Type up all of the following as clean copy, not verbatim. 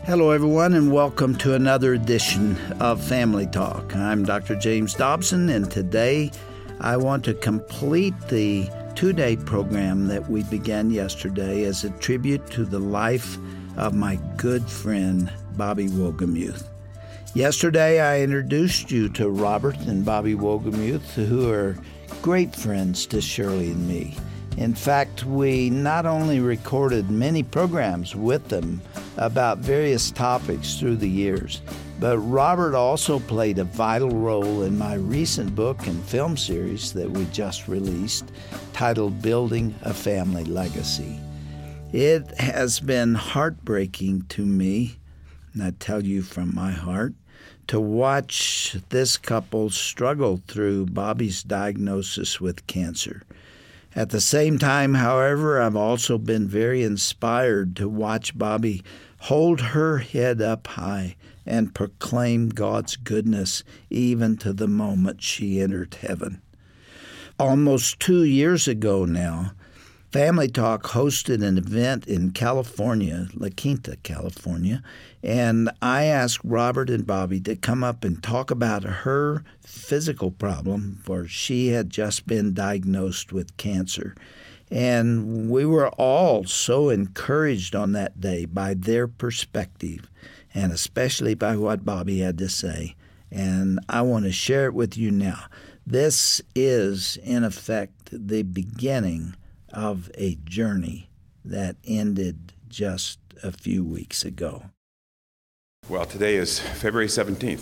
Hello, everyone, and welcome to another edition of Family Talk. I'm Dr. James Dobson, and today I want to complete the two-day program that we began yesterday as a tribute to the life of my good friend, Bobby Wolgemuth. Yesterday, I introduced you to Robert and Bobby Wolgemuth, who are great friends to Shirley and me. In fact, we not only recorded many programs with them about various topics through the years, but Robert also played a vital role in my recent book and film series that we just released, titled Building a Family Legacy. It has been heartbreaking to me, and I tell you from my heart, to watch this couple struggle through Bobby's diagnosis with cancer. At the same time, however, I've also been very inspired to watch Bobby hold her head up high and proclaim God's goodness even to the moment she entered heaven. Almost 2 years ago now, Family Talk hosted an event in California, La Quinta, California, and I asked Robert and Bobby to come up and talk about her physical problem, for she had just been diagnosed with cancer. And we were all so encouraged on that day by their perspective, and especially by what Bobby had to say. And I want to share it with you now. This is, in effect, the beginning of a journey that ended just a few weeks ago. Well, today is February 17th,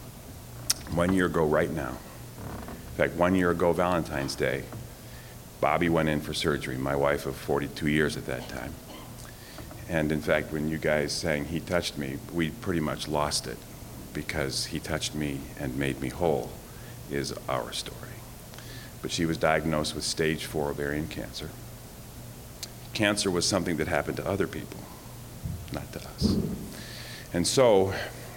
1 year ago right now. In fact, 1 year ago, Valentine's Day, Bobby went in for surgery, my wife of 42 years at that time. And in fact, when you guys sang He Touched Me, we pretty much lost it, because He touched me and made me whole is our story. But she was diagnosed with stage 4 ovarian cancer. Cancer was something that happened to other people, not to us. And so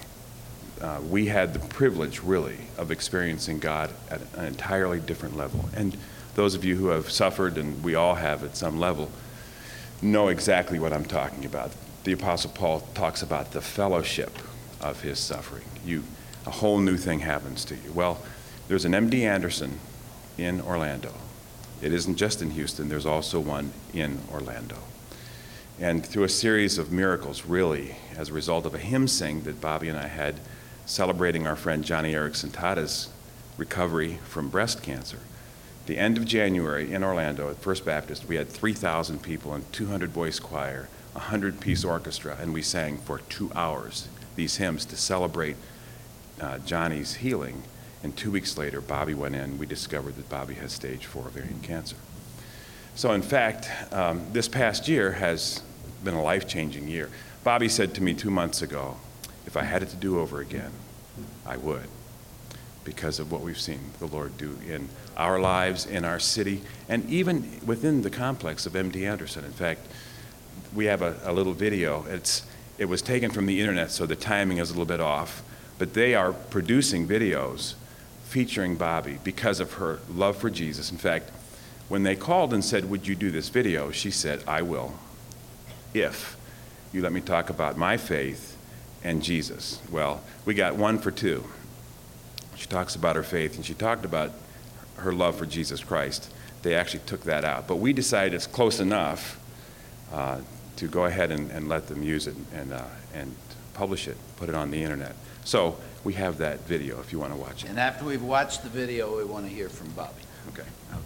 we had the privilege, really, of experiencing God at an entirely different level. And those of you who have suffered, and we all have at some level, know exactly what I'm talking about. The Apostle Paul talks about the fellowship of his suffering. A whole new thing happens to you. Well, there's an MD Anderson in Orlando. It isn't just in Houston, there's also one in Orlando. And through a series of miracles, really, as a result of a hymn sing that Bobby and I had celebrating our friend Johnny Erickson Tada's recovery from breast cancer, the end of January in Orlando at First Baptist, we had 3,000 people and 200-voice choir, 100-piece orchestra, and we sang for 2 hours these hymns to celebrate Johnny's healing. And 2 weeks later, Bobby went in. We discovered that Bobby has stage 4 ovarian cancer. So in fact, this past year has been a life-changing year. Bobby said to me 2 months ago, if I had it to do over again, I would, because of what we've seen the Lord do in our lives, in our city, and even within the complex of MD Anderson. In fact, we have a little video. It was taken from the internet, so the timing is a little bit off, but they are producing videos featuring Bobby because of her love for Jesus. In fact, when they called and said, would you do this video, she said, I will, if you let me talk about my faith and Jesus. Well, we got 1 for 2. She talks about her faith, and she talked about her love for Jesus Christ. They actually took that out. But we decided it's close enough to go ahead and let them use it and publish it, put it on the internet. So we have that video if you want to watch it. And after we've watched the video, we want to hear from Bobby. Okay.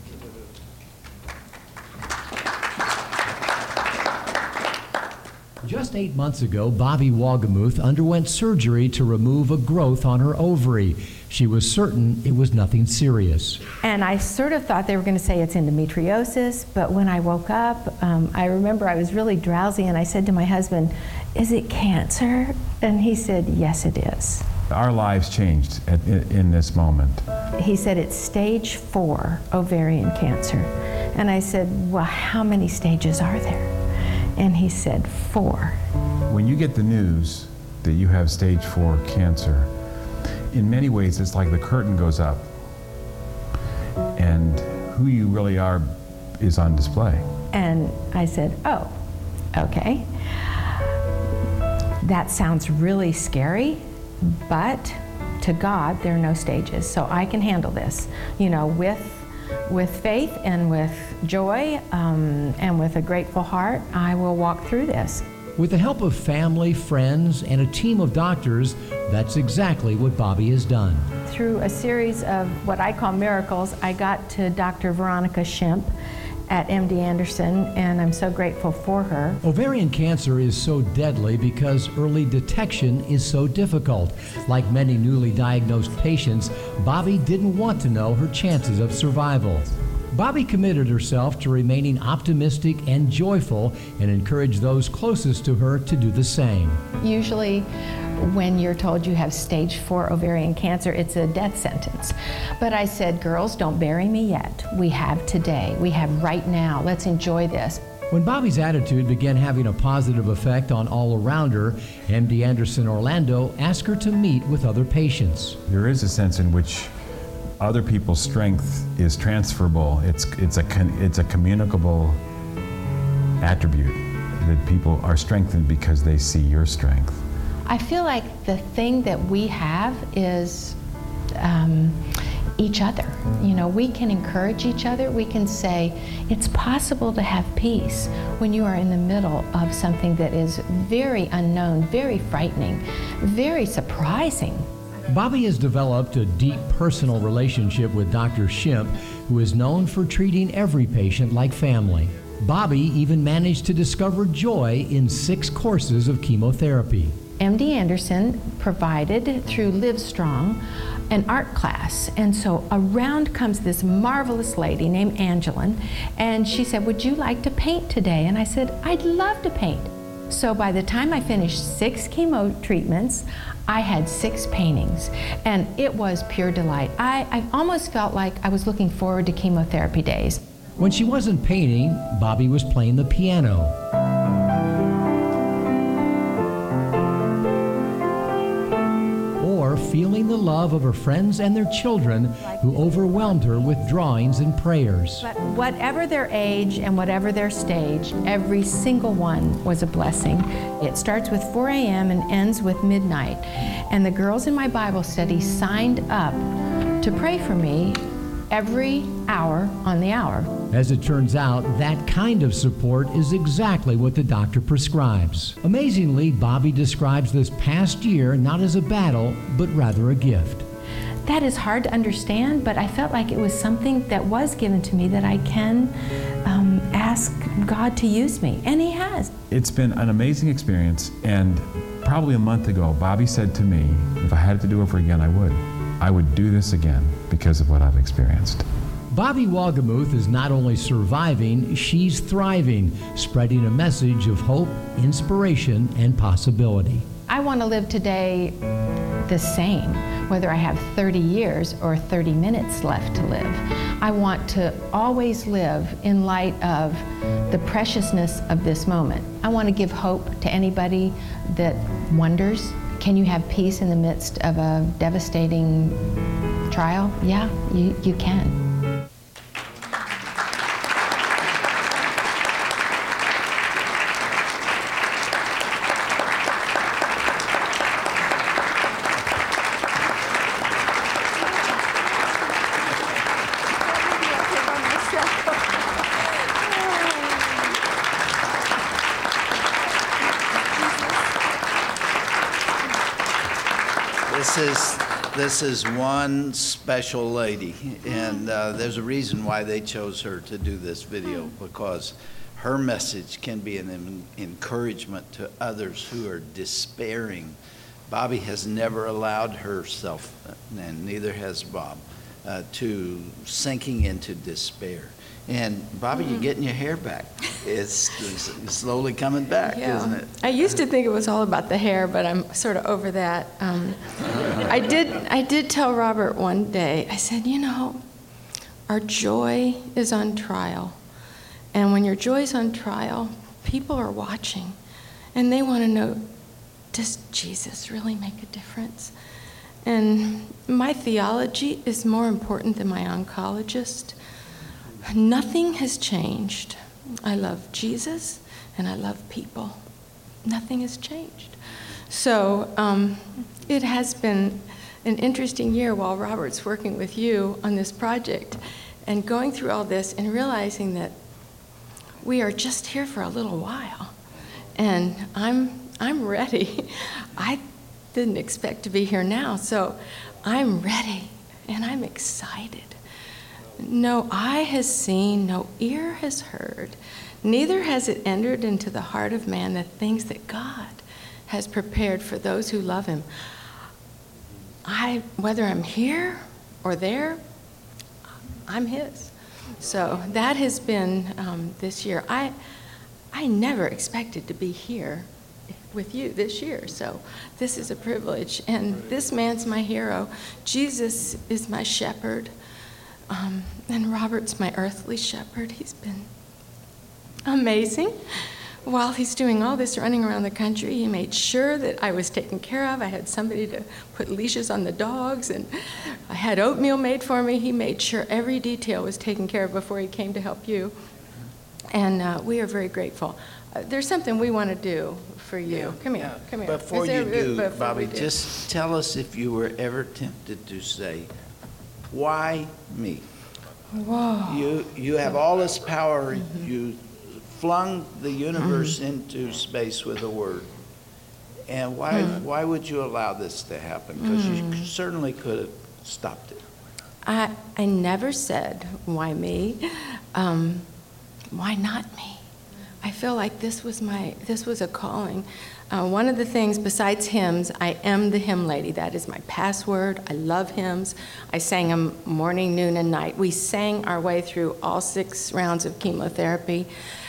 Just 8 months ago, Bobby Wolgemuth underwent surgery to remove a growth on her ovary. She was certain it was nothing serious. And I sort of thought they were going to say it's endometriosis, but when I woke up, I remember I was really drowsy, and I said to my husband, is it cancer? And he said, yes, it is. Our lives changed in this moment. He said it's stage 4 ovarian cancer. And I said, well, how many stages are there? And he said 4. When you get the news that you have stage 4 cancer, in many ways it's like the curtain goes up and who you really are is on display. And I said, oh, okay. That sounds really scary, but to God, there are no stages, so I can handle this, you know, with faith and with joy and with a grateful heart. I will walk through this. With the help of family, friends, and a team of doctors, that's exactly what Bobby has done. Through a series of what I call miracles, I got to Dr. Veronica Shemp at MD Anderson, and I'm so grateful for her. Ovarian cancer is so deadly because early detection is so difficult. Like many newly diagnosed patients, Bobby didn't want to know her chances of survival. Bobby committed herself to remaining optimistic and joyful and encouraged those closest to her to do the same. Usually, when you're told you have stage 4 ovarian cancer, it's a death sentence. But I said, girls, don't bury me yet. We have today. We have right now. Let's enjoy this. When Bobby's attitude began having a positive effect on all around her, MD Anderson Orlando asked her to meet with other patients. There is a sense in which other people's strength is transferable. It's a communicable attribute that people are strengthened because they see your strength. I feel like the thing that we have is each other. You know, we can encourage each other. We can say it's possible to have peace when you are in the middle of something that is very unknown, very frightening, very surprising. Bobby has developed a deep personal relationship with Dr. Shemp, who is known for treating every patient like family. Bobby even managed to discover joy in 6 courses of chemotherapy. MD Anderson provided, through Livestrong, an art class. And so around comes this marvelous lady named Angeline, and she said, would you like to paint today? And I said, I'd love to paint. So by the time I finished 6 chemo treatments, I had 6 paintings, and it was pure delight. I almost felt like I was looking forward to chemotherapy days. When she wasn't painting, Bobby was playing the piano. Or feeling the love of her friends and their children who overwhelmed her with drawings and prayers. But whatever their age and whatever their stage, every single one was a blessing. It starts with 4 a.m. and ends with midnight. And the girls in my Bible study signed up to pray for me every hour on the hour. As it turns out, that kind of support is exactly what the doctor prescribes. Amazingly, Bobby describes this past year not as a battle, but rather a gift. That is hard to understand, but I felt like it was something that was given to me that I can ask God to use me, and He has. It's been an amazing experience, and probably a month ago, Bobby said to me, if I had to do it over again, I would. I would do this again because of what I've experienced. Bobby Wolgemuth is not only surviving, she's thriving, spreading a message of hope, inspiration, and possibility. I want to live today the same, whether I have 30 years or 30 minutes left to live. I want to always live in light of the preciousness of this moment. I want to give hope to anybody that wonders, can you have peace in the midst of a devastating trial? Yeah, you can. This is one special lady, and there's a reason why they chose her to do this video, because her message can be an encouragement to others who are despairing. Bobby has never allowed herself, and neither has Bob, to sinking into despair. And Bobby, you're getting your hair back. It's slowly coming back, isn't it? I used to think it was all about the hair, but I'm sort of over that. I did tell Robert one day, I said, you know, our joy is on trial. And when your joy is on trial, people are watching. And they want to know, does Jesus really make a difference? And my theology is more important than my oncologist. Nothing has changed. I love Jesus and I love people. Nothing has changed. So it has been an interesting year while Robert's working with you on this project and going through all this and realizing that we are just here for a little while. And I'm ready. I didn't expect to be here now, so I'm ready and I'm excited. No eye has seen, no ear has heard, neither has it entered into the heart of man the things that God has prepared for those who love him. Whether I'm here or there, I'm his. So that has been this year. I never expected to be here with you this year, so this is a privilege. And this man's my hero. Jesus is my shepherd, and Robert's my earthly shepherd. He's been amazing. While he's doing all this running around the country, he made sure that I was taken care of. I had somebody to put leashes on the dogs, and I had oatmeal made for me. He made sure every detail was taken care of before he came to help you. And we are very grateful. There's something we want to do for you. Yeah, come here, come here. Before you do, Bobby, just tell us if you were ever tempted to say, why me? Whoa. You have all this power. You flung the universe into space with a word. And why would you allow this to happen? Because you certainly could have stopped it. I never said, why me? Why not me? I feel like this was a calling. One of the things besides hymns, I am the hymn lady. That is my password. I love hymns. I sang them morning, noon, and night. We sang our way through all 6 rounds of chemotherapy.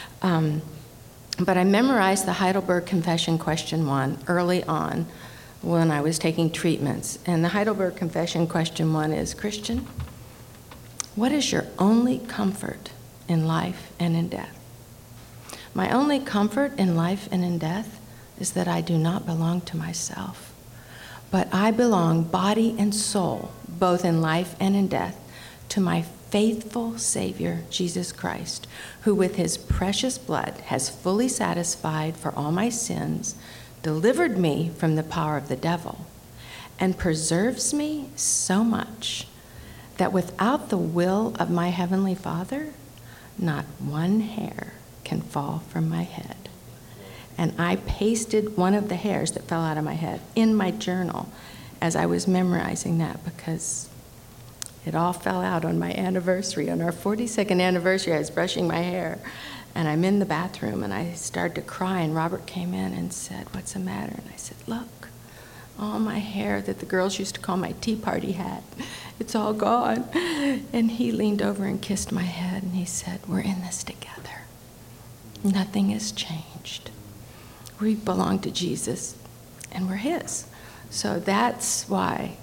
But I memorized the Heidelberg Confession Question 1 early on when I was taking treatments. And the Heidelberg Confession Question 1 is, Christian, what is your only comfort in life and in death? My only comfort in life and in death is that I do not belong to myself, but I belong body and soul, both in life and in death, to my faithful Savior, Jesus Christ, who with his precious blood has fully satisfied for all my sins, delivered me from the power of the devil, and preserves me so much that without the will of my Heavenly Father, not one hair can fall from my head. And I pasted one of the hairs that fell out of my head in my journal as I was memorizing that, because it all fell out on my anniversary. On our 42nd anniversary, I was brushing my hair, and I'm in the bathroom, and I started to cry, and Robert came in and said, what's the matter? And I said, look, all my hair that the girls used to call my tea party hat, it's all gone. And he leaned over and kissed my head, and he said, we're in this together. Nothing has changed. We belong to Jesus, and we're his. So that's why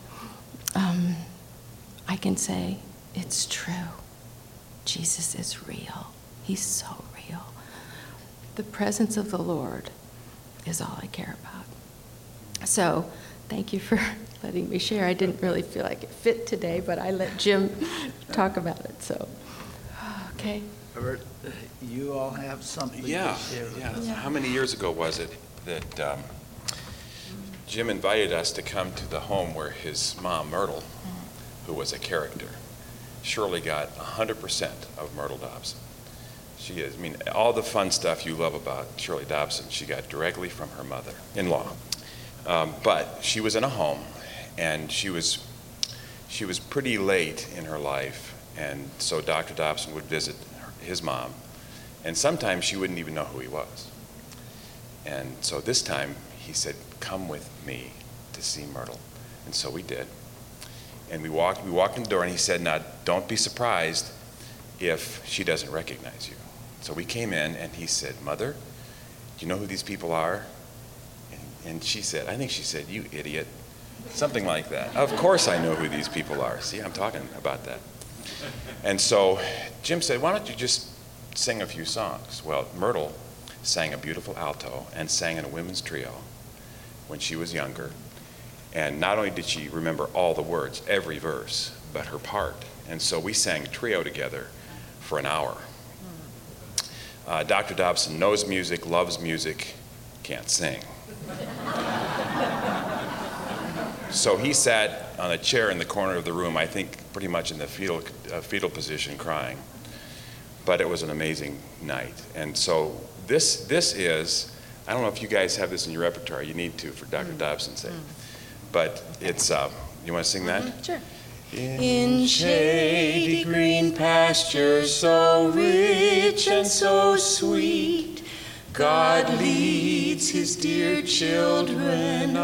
I can say it's true. Jesus is real. He's so real. The presence of the Lord is all I care about. So thank you for letting me share. I didn't really feel like it fit today, but I let Jim talk about it. So, okay. Robert, you all have something to Yeah. share. How many years ago was it that Jim invited us to come to the home where his mom, Myrtle, who was a character, Shirley got 100% of Myrtle Dobson. She is, I mean, all the fun stuff you love about Shirley Dobson, she got directly from her mother-in-law. But she was in a home, and she was pretty late in her life, and so Dr. Dobson would visit his mom, and sometimes she wouldn't even know who he was. And so this time he said, come with me to see Myrtle. And so we did. And we walked in the door, and he said, now don't be surprised if she doesn't recognize you. So we came in, and he said, Mother, do you know who these people are? And she said, I think she said, you idiot. Something like that. Of course I know who these people are. See, I'm talking about that. And so Jim said, why don't you just sing a few songs? Well, Myrtle sang a beautiful alto and sang in a women's trio when she was younger. And not only did she remember all the words, every verse, but her part. And so we sang trio together for an hour. Dr. Dobson knows music, loves music, can't sing. So he sat on a chair in the corner of the room, I think pretty much in the fetal position, crying. But it was an amazing night. And so this is, I don't know if you guys have this in your repertoire. You need to for Dr. Dobson's sake. But it's, you want to sing that? Sure. In shady green pastures so rich and so sweet, God leads his dear children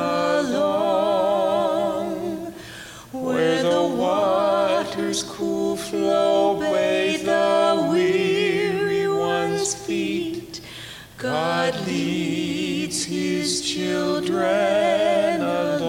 along, where the waters cool flow bathe the weary one's feet. God leads his children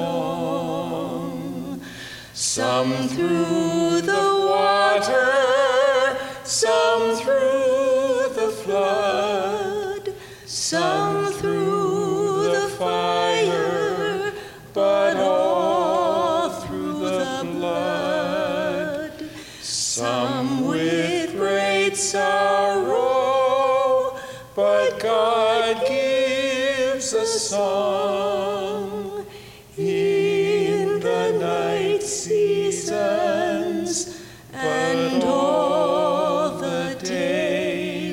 along, some through the water, some through the flood, some through the fire, but all through the blood. Some with great sorrow, but God gives a song in the night seasons and all the day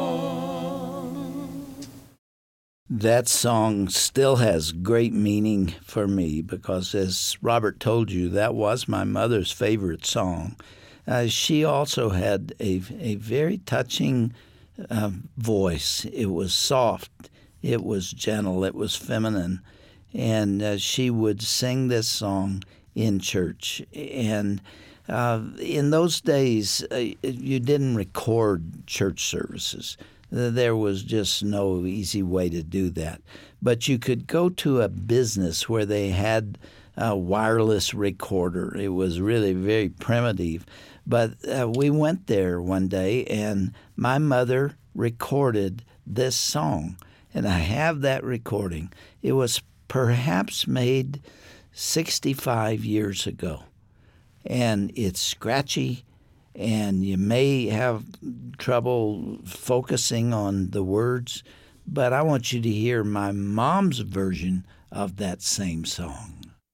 long. That song still has great meaning for me because, as Robert told you, that was my mother's favorite song. She also had a very touching voice. It was soft, it was gentle, it was feminine, and she would sing this song in church. And in those days, you didn't record church services. There was just no easy way to do that. But you could go to a business where they had a wireless recorder. It was really very primitive. But we went there one day, and my mother recorded this song. And I have that recording. It was perhaps made 65 years ago. And it's scratchy, and you may have trouble focusing on the words, but I want you to hear my mom's version of that same song.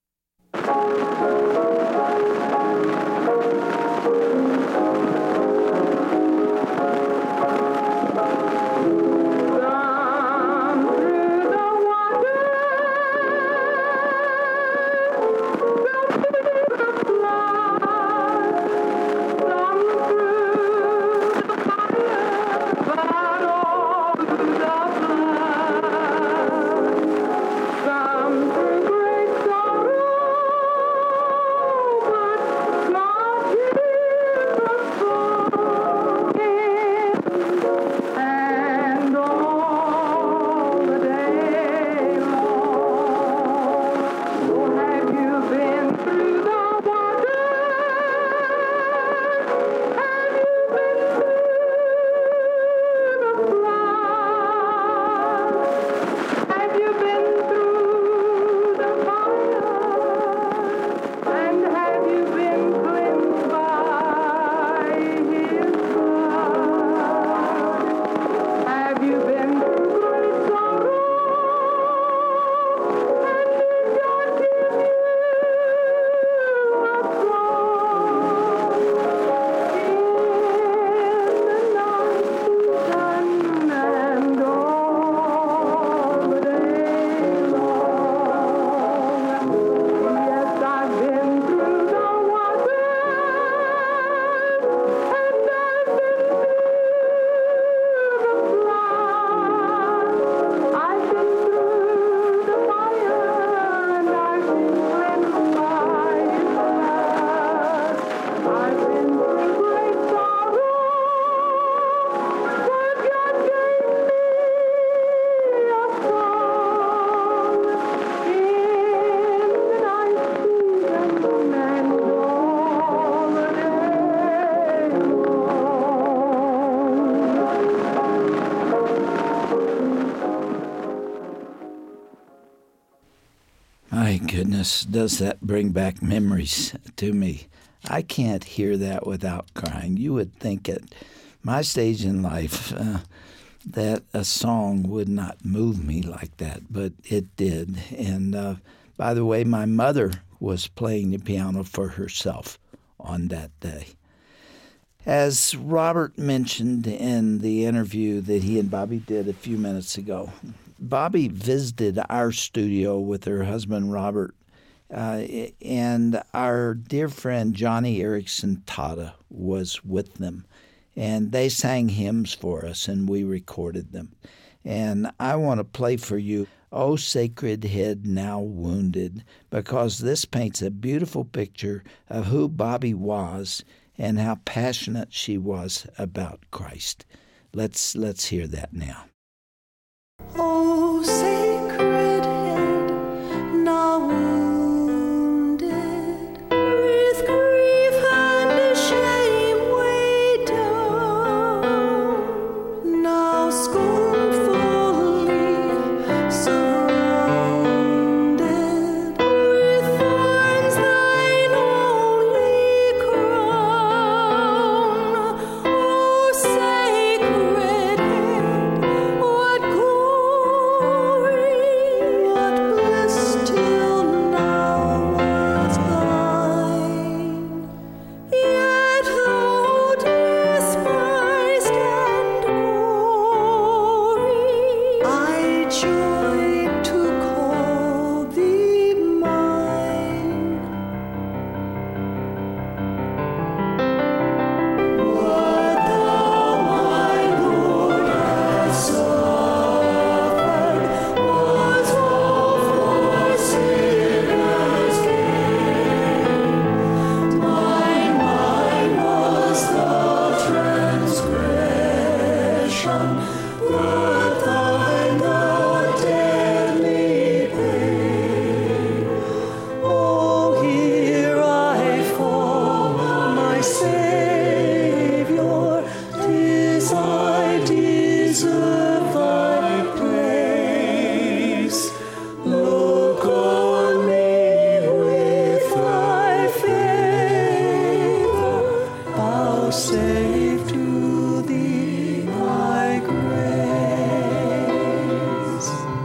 My goodness, does that bring back memories to me. I can't hear that without crying. You would think at my stage in life that a song would not move me like that, but it did. And By the way, my mother was playing the piano for herself on that day. As Robert mentioned in the interview that he and Bobby did a few minutes ago, Bobby visited our studio with her husband, Robert, and our dear friend Johnny Erickson Tata was with them. And they sang hymns for us, and we recorded them. And I want to play for you, "O Sacred Head Now Wounded," because this paints a beautiful picture of who Bobby was and how passionate she was about Christ. Let's hear that now. Oh, sacred head, now wounded, with grief and shame weighed down, now scornfully surrounded, with thorns thine only crown. Oh, sacred head, what glory, what bliss till now was thine. Yet though despised and gory, I joy to call thee mine. What thou, my Lord, hast suffered was all for sinners' gain. Mine was the transgression, but thine the deadly pain. Oh, here I fall, my Savior, 'tis I deserve thy praise. Look on me with thy favor, vouchsafe to thee my grace.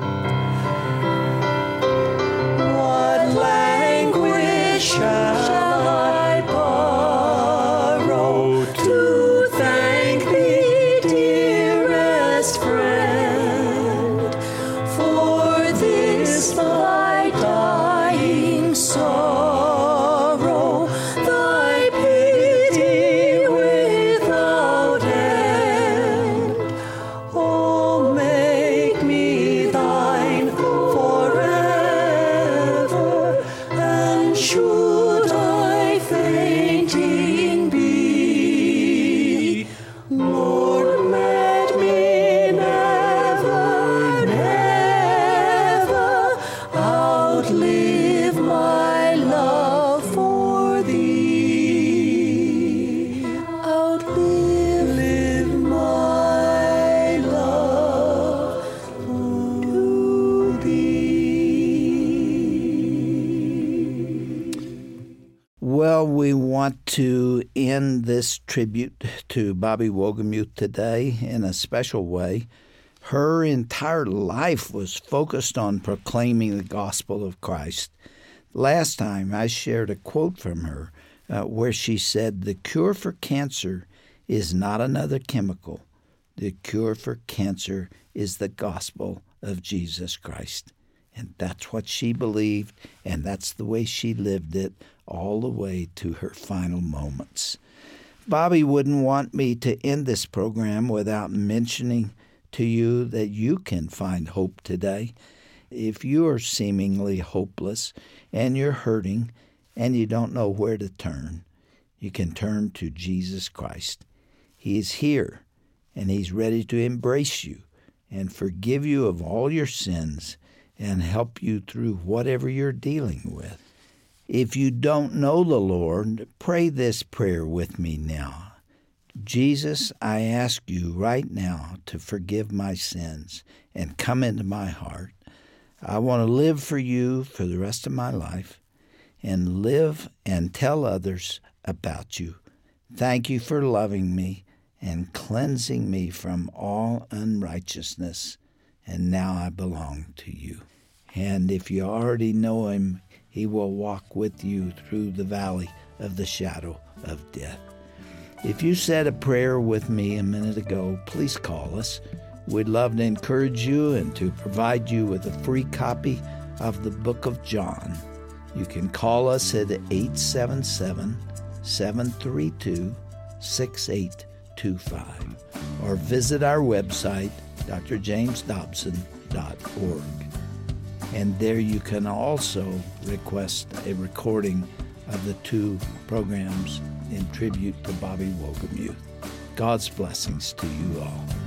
What language shall I borrow to thank thee, dearest friend, for this thy dying sorrow, thy pity without end? Oh, make me thine forever, and should I fainting be, Lord, let me never, never outlive my love for thee. Outlive my love for thee. Well, we want to end this tribute to Bobby Wohlgemuth today in a special way. Her entire life was focused on proclaiming the gospel of Christ. Last time I shared a quote from her where she said, "The cure for cancer is not another chemical. The cure for cancer is the gospel of Jesus Christ." And that's what she believed, and that's the way she lived it all the way to her final moments. Bobby wouldn't want me to end this program without mentioning to you that you can find hope today. If you are seemingly hopeless and you're hurting and you don't know where to turn, you can turn to Jesus Christ. He is here, and He's ready to embrace you and forgive you of all your sins and help you through whatever you're dealing with. If you don't know the Lord, pray this prayer with me now. Jesus, I ask you right now to forgive my sins and come into my heart. I want to live for you for the rest of my life and live and tell others about you. Thank you for loving me and cleansing me from all unrighteousness. And now I belong to you. And if you already know him, he will walk with you through the valley of the shadow of death. If you said a prayer with me a minute ago, please call us. We'd love to encourage you and to provide you with a free copy of the book of John. You can call us at 877-732-6825 or visit our website, drjamesdobson.org. And there you can also request a recording of the 2 programs in tribute to Bobby Woolcombe Youth. God's blessings to you all.